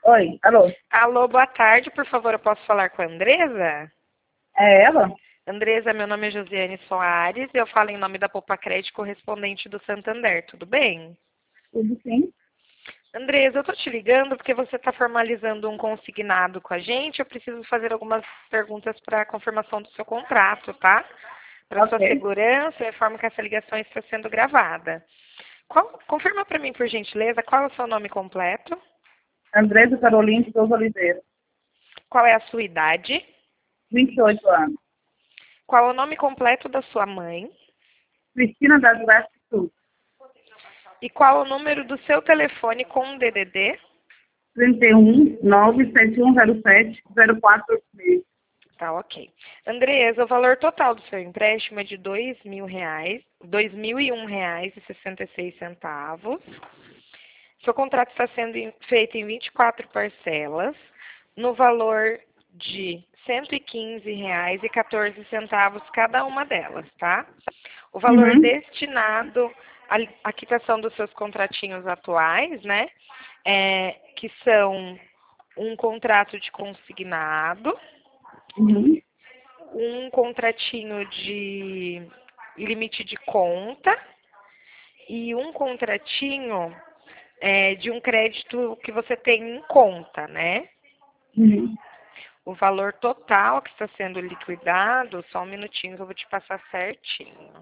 Oi, alô? Alô, boa tarde, por favor, eu posso falar com a Andresa? É ela? Andresa, meu nome é Josiane Soares, eu falo em nome da Poupa Crédito correspondente do Santander, tudo bem? Tudo sim? Andresa, eu tô te ligando porque você está formalizando um consignado com a gente, eu preciso fazer algumas perguntas para a confirmação do seu contrato, tá? Para Ok. sua segurança, eu informo que essa ligação está sendo gravada. Confirma para mim, por gentileza, qual é o seu nome completo? Andresa Carolina de Souza Oliveira, Qual é a sua idade? 28 anos. Qual é o nome completo da sua mãe? Cristina das Vestes Sul, E qual é o número do seu telefone com um DDD? 31 97107 0486. Tá, ok. Andresa, o valor total do seu empréstimo é de R$ 2.000, R$ 2.001,66. Seu contrato está sendo feito em 24 parcelas, no valor de R$ 115,14 cada uma delas, tá? O valor Uhum. destinado à quitação dos seus contratinhos atuais, né? Que são um contrato de consignado, Uhum. um contratinho de limite de conta e um contratinho de um crédito que você tem em conta, né? Uhum. O valor total que está sendo liquidado, só um minutinho que eu vou te passar certinho.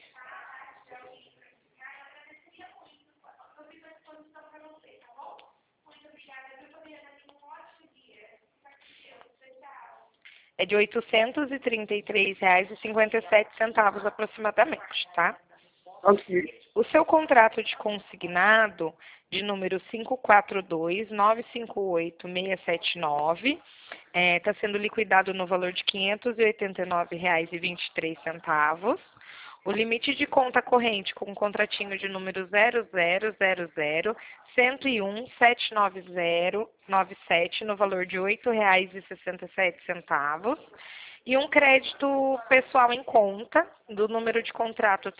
É de R$ 833,57 aproximadamente, tá? Ok. O seu contrato de consignado, de número 542958679, está sendo liquidado no valor de R$ 589,23. O limite de conta corrente com um contratinho de número 0000-101-79097 no valor de R$ 8,67 e um crédito pessoal em conta do número de contrato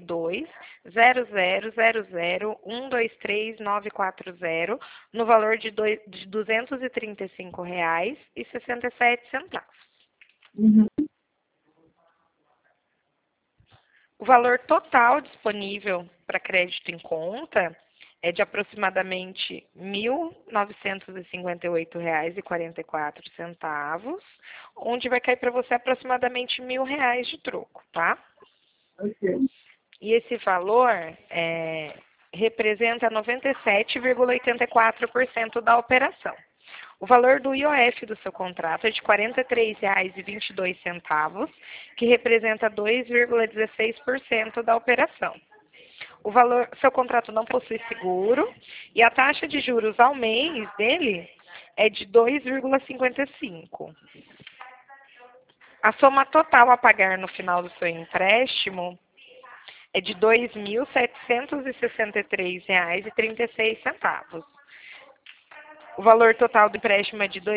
32 0000123940 no valor de R$ 235,67. Uhum. O valor total disponível para crédito em conta é de aproximadamente R$ 1.958,44, onde vai cair para você aproximadamente R$ 1.000 de troco, tá? Ok. E esse valor representa 97,84% da operação. O valor do IOF do seu contrato é de R$ 43,22, que representa 2,16% da operação. Seu contrato não possui seguro e a taxa de juros ao mês dele é de 2,55. A soma total a pagar no final do seu empréstimo é de R$ 2.763,36. O valor total do empréstimo é de R$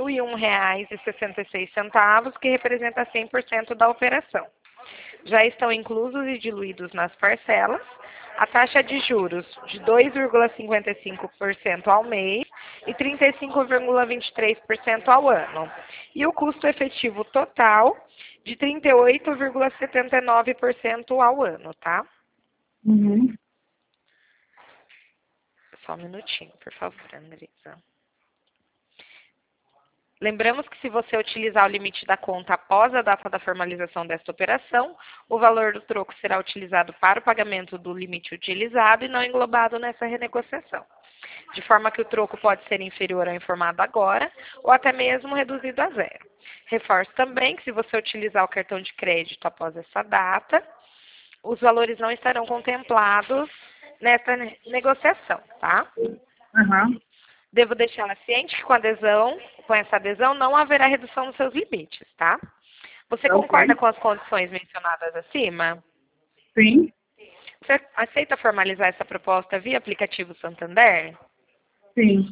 2.001,66, que representa 100% da operação. Já estão inclusos e diluídos nas parcelas a taxa de juros de 2,55% ao mês e 35,23% ao ano. E o custo efetivo total de 38,79% ao ano, tá? Uhum. Só um minutinho, por favor, Andresa. Lembramos que se você utilizar o limite da conta após a data da formalização desta operação, o valor do troco será utilizado para o pagamento do limite utilizado e não englobado nessa renegociação, de forma que o troco pode ser inferior ao informado agora ou até mesmo reduzido a zero. Reforço também que se você utilizar o cartão de crédito após essa data, os valores não estarão contemplados nessa negociação, tá? Aham. Devo deixá-la ciente que com essa adesão não haverá redução nos seus limites, tá? Você concorda Ok. com as condições mencionadas acima? Sim. Você aceita formalizar essa proposta via aplicativo Santander? Sim.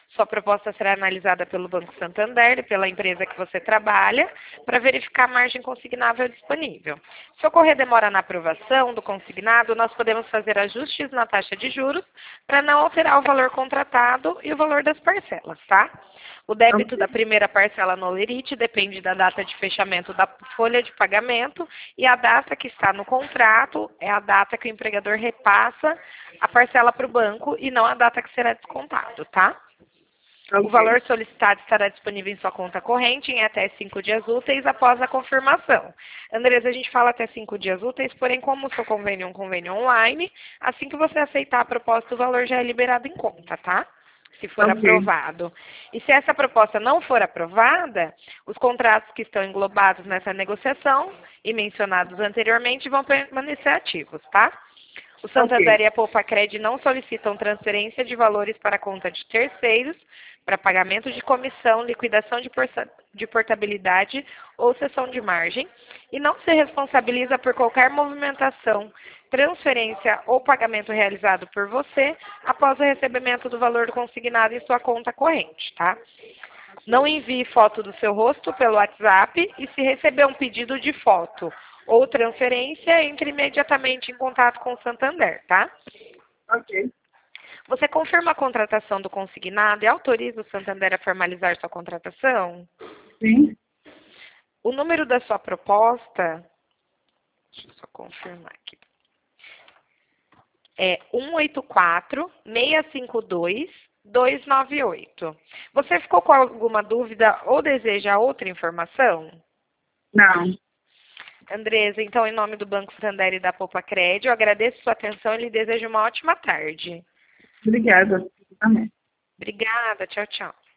Sua proposta será analisada pelo Banco Santander e pela empresa que você trabalha para verificar a margem consignável disponível. Se ocorrer demora na aprovação do consignado, nós podemos fazer ajustes na taxa de juros para não alterar o valor contratado e o valor das parcelas, tá? O débito Ok. da primeira parcela no Lerite depende da data de fechamento da folha de pagamento e a data que está no contrato é a data que o empregador repassa a parcela para o banco e não a data que será descontado, tá? O Ok. valor solicitado estará disponível em sua conta corrente em até 5 dias úteis após a confirmação. Andresa, a gente fala até 5 dias úteis, porém, como o seu convênio é um convênio online, assim que você aceitar a proposta, o valor já é liberado em conta, tá? Se for Ok. aprovado. E se essa proposta não for aprovada, os contratos que estão englobados nessa negociação e mencionados anteriormente vão permanecer ativos, tá? O Santander Ok. e a Poupa-Cred não solicitam transferência de valores para a conta de terceiros para pagamento de comissão, liquidação de portabilidade ou cessão de margem e não se responsabiliza por qualquer movimentação, transferência ou pagamento realizado por você após o recebimento do valor consignado em sua conta corrente, tá? Não envie foto do seu rosto pelo WhatsApp e se receber um pedido de foto ou transferência, entre imediatamente em contato com o Santander, tá? Ok. Você confirma a contratação do consignado e autoriza o Santander a formalizar sua contratação? Sim. O número da sua proposta, deixa eu só confirmar aqui, é 184-652-298. Você ficou com alguma dúvida ou deseja outra informação? Não. Andresa, então, em nome do Banco Santander e da Poupa-Cred, eu agradeço sua atenção e lhe desejo uma ótima tarde. Obrigada. Também. Obrigada, tchau, tchau.